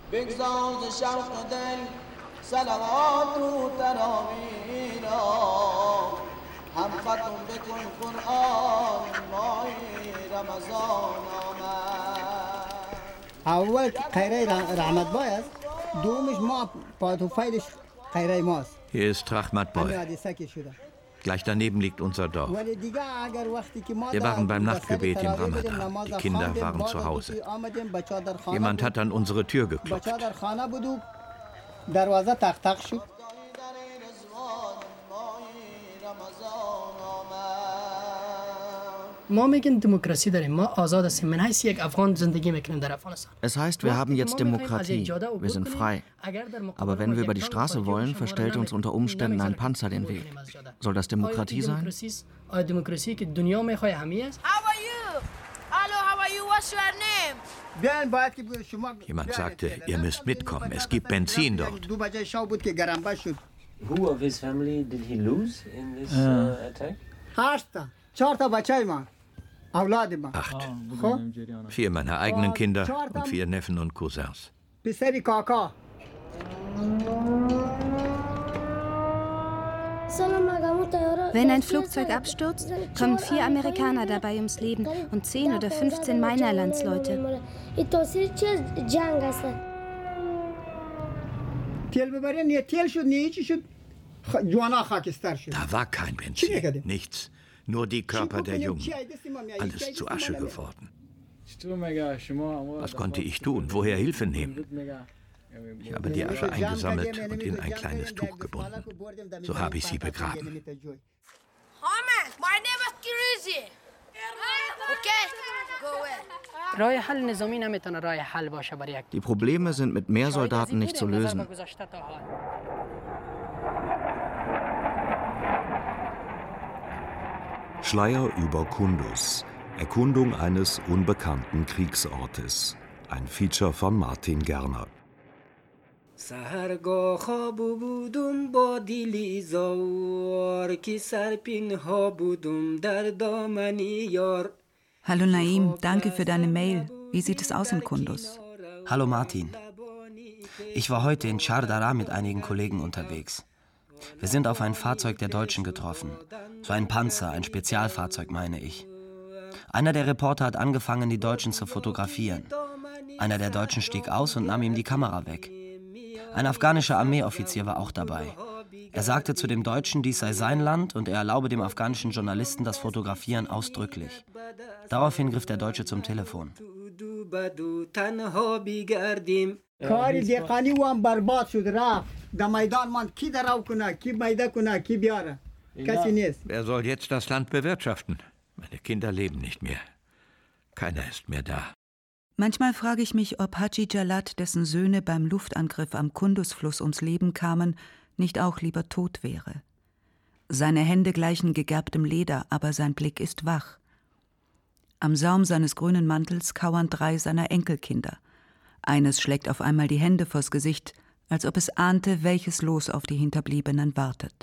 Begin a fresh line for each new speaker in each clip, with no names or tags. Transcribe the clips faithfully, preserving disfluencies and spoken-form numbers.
اول خیره رحمت بای است دومش ما پاتوفایلش خیره ماست.
Hier ist Rahmat Boy. Gleich daneben liegt unser Dorf. Wir waren beim Nachtgebet im Ramadan. Die Kinder waren zu Hause. Jemand hat an unsere Tür geklopft.
Es heißt, wir haben jetzt Demokratie. Wir sind frei. Aber wenn wir über die Straße wollen, verstellt uns unter Umständen ein Panzer den Weg. Soll das Demokratie sein?
How are you? Hello, how are you? What's your name?
Jemand sagte, ihr müsst mitkommen, es gibt Benzin dort.
Who of his family did he lose in this uh, attack?
Acht. Vier meiner eigenen Kinder und vier Neffen und Cousins.
Wenn ein Flugzeug abstürzt, kommen vier Amerikaner dabei ums Leben und zehn oder fünfzehn meiner Landsleute.
Da war kein Benzin, nichts. Nur die Körper der Jungen. Alles zu Asche geworden. Was konnte ich tun? Woher Hilfe nehmen? Ich habe die Asche eingesammelt und in ein kleines Tuch gebunden. So habe ich sie begraben.
Ahmed, my name is Kiruzi. Okay, go away.
Die Probleme sind mit mehr Soldaten nicht zu lösen.
Schleier über Kunduz. Erkundung eines unbekannten Kriegsortes. Ein Feature von Martin Gerner.
Hallo Naim, danke für deine Mail. Wie sieht es aus in Kunduz?
Hallo Martin. Ich war heute in Chardara mit einigen Kollegen unterwegs. Wir sind auf ein Fahrzeug der Deutschen getroffen. So ein Panzer, ein Spezialfahrzeug, meine ich. Einer der Reporter hat angefangen, die Deutschen zu fotografieren. Einer der Deutschen stieg aus und nahm ihm die Kamera weg. Ein afghanischer Armeeoffizier war auch dabei. Er sagte zu dem Deutschen, dies sei sein Land und er erlaube dem afghanischen Journalisten das Fotografieren ausdrücklich. Daraufhin griff der Deutsche zum Telefon.
Wer soll jetzt das Land bewirtschaften? Meine Kinder leben nicht mehr. Keiner ist mehr da.
Manchmal frage ich mich, ob Haji Jalad, dessen Söhne beim Luftangriff am Kunduz-Fluss ums Leben kamen, nicht auch lieber tot wäre. Seine Hände gleichen gegerbtem Leder, aber sein Blick ist wach. Am Saum seines grünen Mantels kauern drei seiner Enkelkinder. Eines schlägt auf einmal die Hände vors Gesicht, als ob es ahnte, welches Los auf die Hinterbliebenen wartet.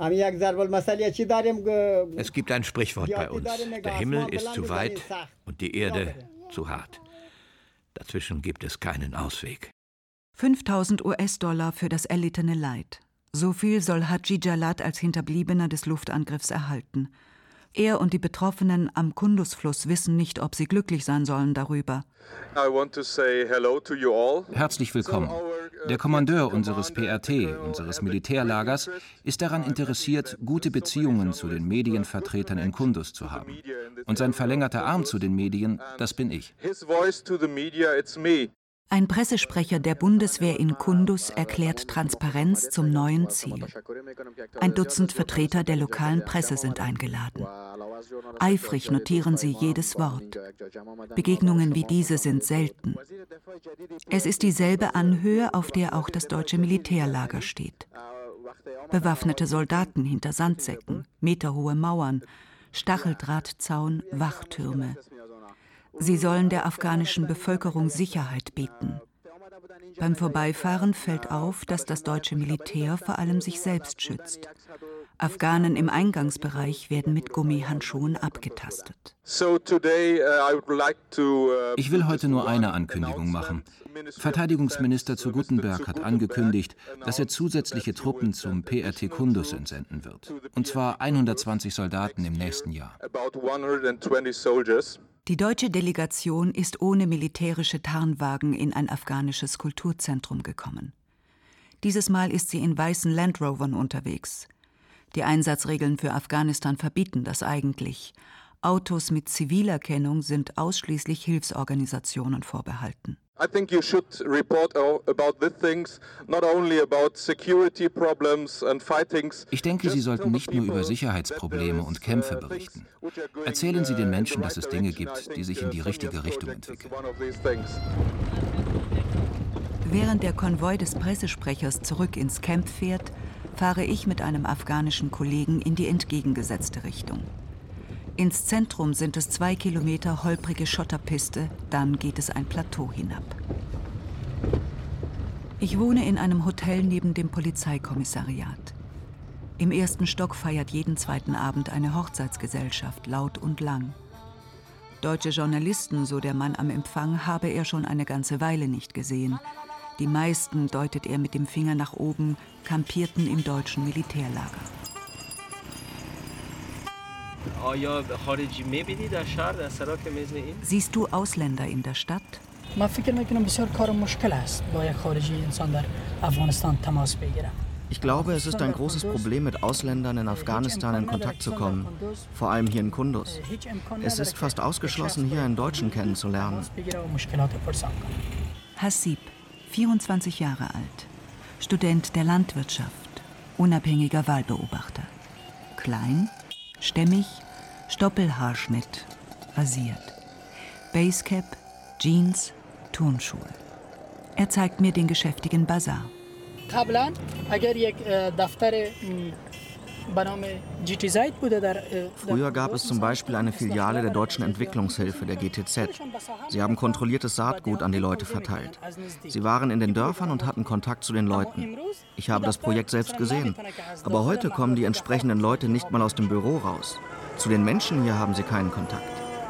Es gibt ein Sprichwort bei uns. Der Himmel ist zu weit und die Erde zu hart. Dazwischen gibt es keinen Ausweg.
fünftausend US-Dollar für das erlittene Leid. So viel soll Haji Jalad als Hinterbliebener des Luftangriffs erhalten. Er und die Betroffenen am Kunduz-Fluss wissen nicht, ob sie glücklich sein sollen darüber.
Herzlich willkommen. Der Kommandeur unseres P R T, unseres Militärlagers, ist daran interessiert, gute Beziehungen zu den Medienvertretern in Kunduz zu haben. Und sein verlängerter Arm zu den Medien, das bin ich.
Ein Pressesprecher der Bundeswehr in Kunduz erklärt Transparenz zum neuen Ziel. Ein Dutzend Vertreter der lokalen Presse sind eingeladen. Eifrig notieren sie jedes Wort. Begegnungen wie diese sind selten. Es ist dieselbe Anhöhe, auf der auch das deutsche Militärlager steht. Bewaffnete Soldaten hinter Sandsäcken, meterhohe Mauern, Stacheldrahtzaun, Wachtürme. Sie sollen der afghanischen Bevölkerung Sicherheit bieten. Beim Vorbeifahren fällt auf, dass das deutsche Militär vor allem sich selbst schützt. Afghanen im Eingangsbereich werden mit Gummihandschuhen abgetastet.
Ich will heute nur eine Ankündigung machen. Verteidigungsminister zu Guttenberg hat angekündigt, dass er zusätzliche Truppen zum P R T Kunduz entsenden wird. Und zwar hundertzwanzig Soldaten im nächsten Jahr.
Die deutsche Delegation ist ohne militärische Tarnwagen in ein afghanisches Kulturzentrum gekommen. Dieses Mal ist sie in weißen Land Rovern unterwegs. Die Einsatzregeln für Afghanistan verbieten das eigentlich. Autos mit Zivilerkennung sind ausschließlich Hilfsorganisationen vorbehalten.
I think you should report about these things, not only about security problems and fightings.
Ich denke, Sie sollten nicht nur über Sicherheitsprobleme und Kämpfe berichten. Erzählen Sie den Menschen, dass es Dinge gibt, die sich in die richtige Richtung entwickeln.
Während der Konvoi des Pressesprechers zurück ins Camp fährt, fahre ich mit einem afghanischen Kollegen in die entgegengesetzte Richtung. Ins Zentrum sind es zwei Kilometer holprige Schotterpiste, dann geht es ein Plateau hinab. Ich wohne in einem Hotel neben dem Polizeikommissariat. Im ersten Stock feiert jeden zweiten Abend eine Hochzeitsgesellschaft, laut und lang. Deutsche Journalisten, so der Mann am Empfang, habe er schon eine ganze Weile nicht gesehen. Die meisten, deutet er mit dem Finger nach oben, kampierten im deutschen Militärlager. Siehst du Ausländer in der Stadt?
Ich glaube, es ist ein großes Problem, mit Ausländern in Afghanistan in Kontakt zu kommen, vor allem hier in Kunduz. Es ist fast ausgeschlossen, hier einen Deutschen kennenzulernen.
Hassib, vierundzwanzig Jahre alt, Student der Landwirtschaft, unabhängiger Wahlbeobachter. Klein, stämmig, Stoppelhaarschnitt, rasiert. Basecap, Jeans, Turnschuhe. Er zeigt mir den geschäftigen Bazar.
Früher gab es zum Beispiel eine Filiale der Deutschen Entwicklungshilfe, der G T Z. Sie haben kontrolliertes Saatgut an die Leute verteilt. Sie waren in den Dörfern und hatten Kontakt zu den Leuten. Ich habe das Projekt selbst gesehen. Aber heute kommen die entsprechenden Leute nicht mal aus dem Büro raus. Zu den Menschen hier haben sie keinen Kontakt.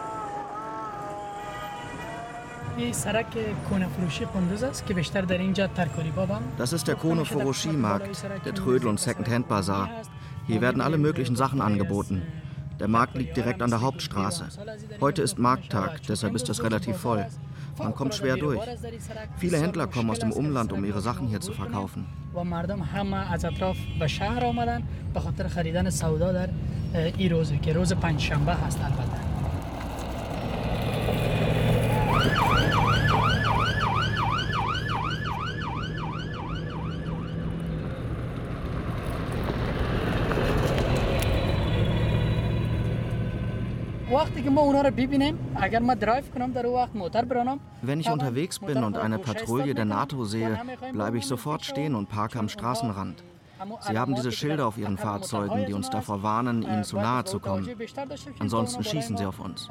Das ist der Kone Furoshi-Markt, der Trödel- und Second-Hand-Bazar. Hier werden alle möglichen Sachen angeboten. Der Markt liegt direkt an der Hauptstraße. Heute ist Markttag, deshalb ist es relativ voll. Man kommt schwer durch. Viele Händler kommen aus dem Umland, um ihre Sachen hier zu verkaufen. Wenn ich unterwegs bin und eine Patrouille der NATO sehe, bleibe ich sofort stehen und parke am Straßenrand. Sie haben diese Schilder auf ihren Fahrzeugen, die uns davor warnen, ihnen zu nahe zu kommen. Ansonsten schießen sie auf uns.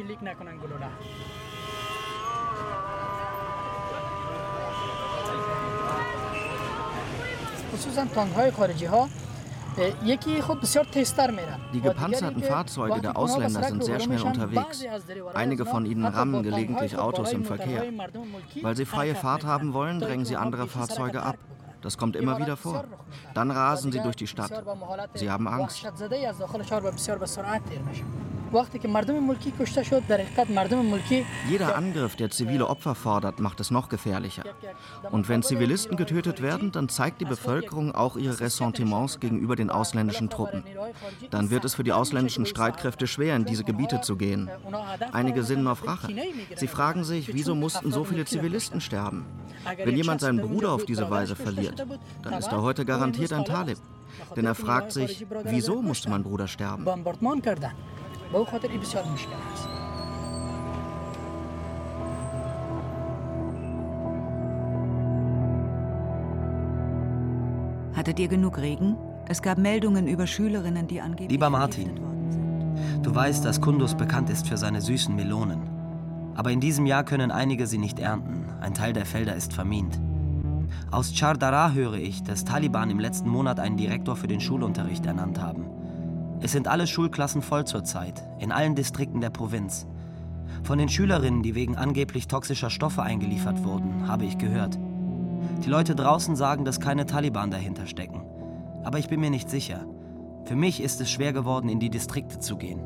Die gepanzerten Fahrzeuge der Ausländer sind sehr schnell unterwegs. Einige von ihnen rammen gelegentlich Autos im Verkehr. Weil sie freie Fahrt haben wollen, drängen sie andere Fahrzeuge ab. Das kommt immer wieder vor. Dann rasen sie durch die Stadt. Sie haben Angst. Jeder Angriff, der zivile Opfer fordert, macht es noch gefährlicher. Und wenn Zivilisten getötet werden, dann zeigt die Bevölkerung auch ihre Ressentiments gegenüber den ausländischen Truppen. Dann wird es für die ausländischen Streitkräfte schwer, in diese Gebiete zu gehen. Einige sinnen auf Rache. Sie fragen sich, wieso mussten so viele Zivilisten sterben? Wenn jemand seinen Bruder auf diese Weise verliert, dann ist er heute garantiert ein Talib. Denn er fragt sich, wieso musste mein Bruder sterben?
Hattet ihr genug Regen? Es gab Meldungen über Schülerinnen, die angeblich...
Lieber Martin, du weißt, dass Kunduz bekannt ist für seine süßen Melonen. Aber in diesem Jahr können einige sie nicht ernten. Ein Teil der Felder ist vermint. Aus Char Dara höre ich, dass Taliban im letzten Monat einen Direktor für den Schulunterricht ernannt haben. Es sind alle Schulklassen voll zurzeit, in allen Distrikten der Provinz. Von den Schülerinnen, die wegen angeblich toxischer Stoffe eingeliefert wurden, habe ich gehört. Die Leute draußen sagen, dass keine Taliban dahinter stecken. Aber ich bin mir nicht sicher. Für mich ist es schwer geworden, in die Distrikte zu gehen.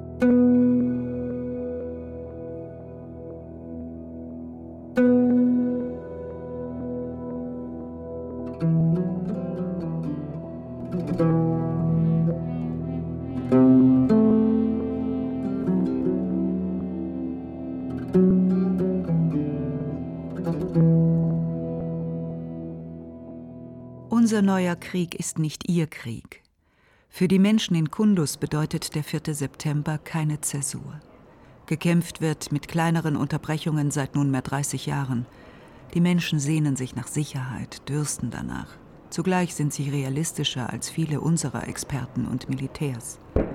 Unser neuer Krieg ist nicht Ihr Krieg. Für die Menschen in Kunduz bedeutet der vierte September keine Zäsur. Gekämpft wird mit kleineren Unterbrechungen seit nunmehr dreißig Jahren. Die Menschen sehnen sich nach Sicherheit, dürsten danach. Zugleich sind sie realistischer als viele unserer Experten und Militärs.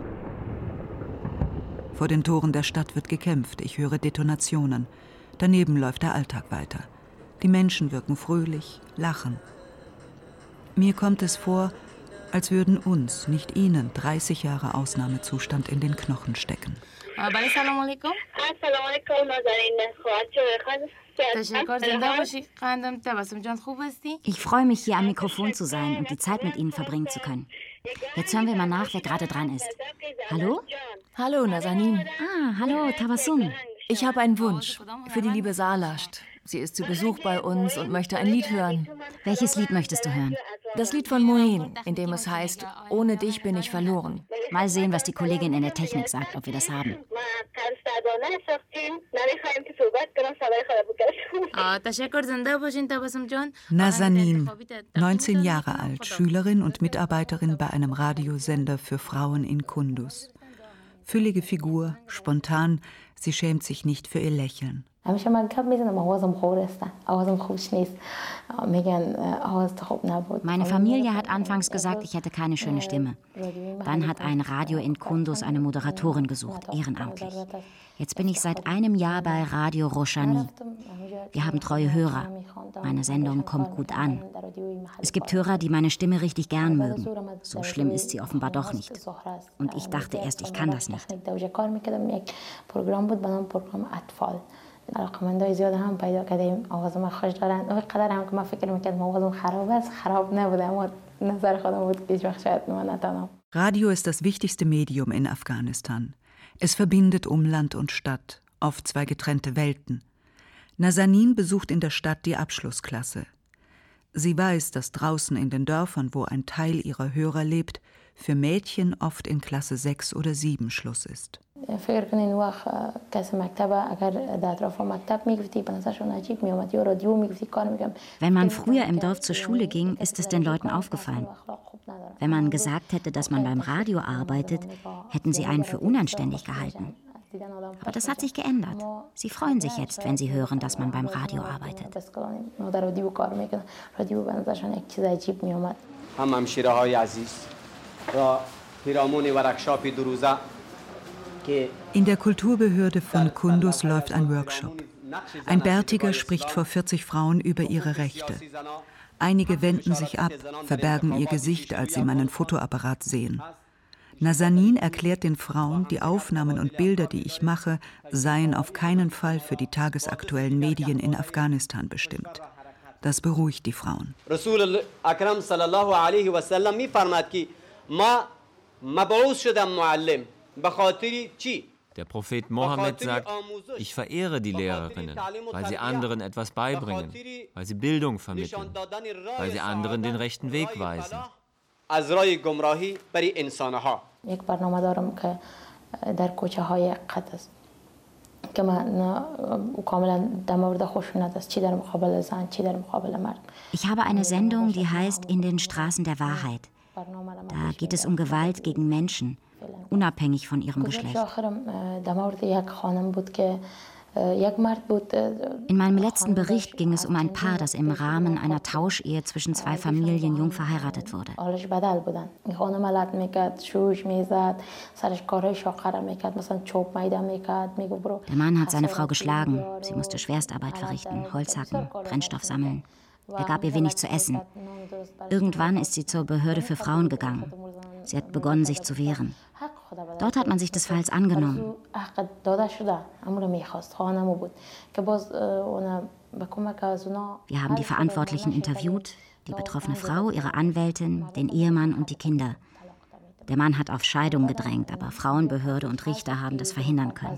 Vor den Toren der Stadt wird gekämpft. Ich höre Detonationen. Daneben läuft der Alltag weiter. Die Menschen wirken fröhlich, lachen. Mir kommt es vor, als würden uns, nicht Ihnen, dreißig Jahre Ausnahmezustand in den Knochen stecken.
Ich freue mich, hier am Mikrofon zu sein und die Zeit mit Ihnen verbringen zu können. Jetzt hören wir mal nach, wer gerade dran ist. Hallo?
Hallo, Nazanin.
Ah, hallo, Tabassum.
Ich habe einen Wunsch für die liebe Salasht. Sie ist zu Besuch bei uns und möchte ein Lied hören.
Welches Lied möchtest du hören?
Das Lied von Moen, in dem es heißt, ohne dich bin ich verloren.
Mal sehen, was die Kollegin in der Technik sagt, ob wir das haben.
Nazanin, neunzehn Jahre alt, Schülerin und Mitarbeiterin bei einem Radiosender für Frauen in Kunduz. Füllige Figur, spontan, sie schämt sich nicht für ihr Lächeln.
Meine Familie hat anfangs gesagt, ich hätte keine schöne Stimme. Dann hat ein Radio in Kunduz eine Moderatorin gesucht, ehrenamtlich. Jetzt bin ich seit einem Jahr bei Radio Roshani. Wir haben treue Hörer. Meine Sendung kommt gut an. Es gibt Hörer, die meine Stimme richtig gern mögen. So schlimm ist sie offenbar doch nicht. Und ich dachte erst, ich kann das nicht. علاقمندای زیاد هم پیدا کردیم آواز ما خوش دارن اون قدر هم که من فکر میکردم آوازم خراب است خراب نبوده اما نظر خودم بود که هیچ وقت شاید من نتونم.
Radio ist das wichtigste Medium in Afghanistan. Es verbindet Umland und Stadt, auf zwei getrennte Welten. Nazanin besucht in der Stadt die Abschlussklasse. Sie weiß, dass draußen in den Dörfern, wo ein Teil ihrer Hörer lebt, für Mädchen oft in Klasse sechs oder sieben Schluss ist.
Wenn man früher im Dorf zur Schule ging, ist es den Leuten aufgefallen. Wenn man gesagt hätte, dass man beim Radio arbeitet, hätten sie einen für unanständig gehalten. Aber das hat sich geändert. Sie freuen sich jetzt, wenn sie hören, dass man beim Radio arbeitet.
In der Kulturbehörde von Kunduz läuft ein Workshop. Ein Bärtiger spricht vor vierzig Frauen über ihre Rechte. Einige wenden sich ab, verbergen ihr Gesicht, als sie meinen Fotoapparat sehen. Nazanin erklärt den Frauen, die Aufnahmen und Bilder, die ich mache, seien auf keinen Fall für die tagesaktuellen Medien in Afghanistan bestimmt. Das beruhigt die Frauen.
Rasul Akram sallallahu alaihi wasallam mifarmad ki ma mab'uth shudam muallim bakhatiri chi.
Der Prophet Mohammed sagt, ich verehre die Lehrerinnen, weil sie anderen etwas beibringen, weil sie Bildung vermitteln, weil sie anderen den rechten Weg weisen.
Ich habe eine Sendung, die heißt In den Straßen der Wahrheit. Da geht es um Gewalt gegen Menschen, unabhängig von ihrem Geschlecht. In meinem letzten Bericht ging es um ein Paar, das im Rahmen einer Tauschehe zwischen zwei Familien jung verheiratet wurde. Der Mann hat seine Frau geschlagen. Sie musste Schwerstarbeit verrichten, Holz hacken, Brennstoff sammeln. Er gab ihr wenig zu essen. Irgendwann ist sie zur Behörde für Frauen gegangen. Sie hat begonnen, sich zu wehren. Dort hat man sich des Falls angenommen. Wir haben die Verantwortlichen interviewt, die betroffene Frau, ihre Anwältin, den Ehemann und die Kinder. Der Mann hat auf Scheidung gedrängt, aber Frauenbehörde und Richter haben das verhindern können.